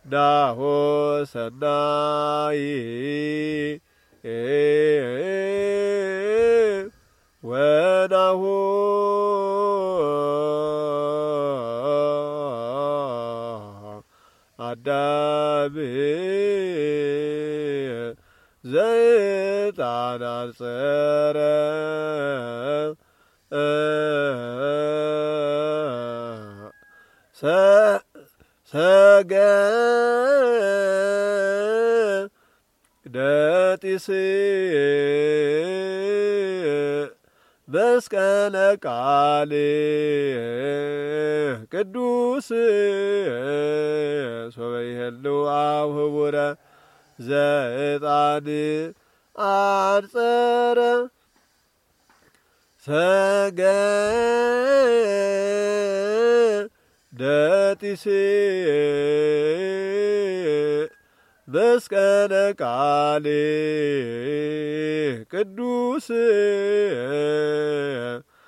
ናሆ ሰናይ ወናሁ አዳም ዘይጣናጸረ ሰገደጢስ መስቀለ ቃል ቅዱስ ሶበ ይሄልው አብ ህቡረ ዘዕጣን አንጸረ ሰገደጢስ መስቀለ ቃል ቅዱስ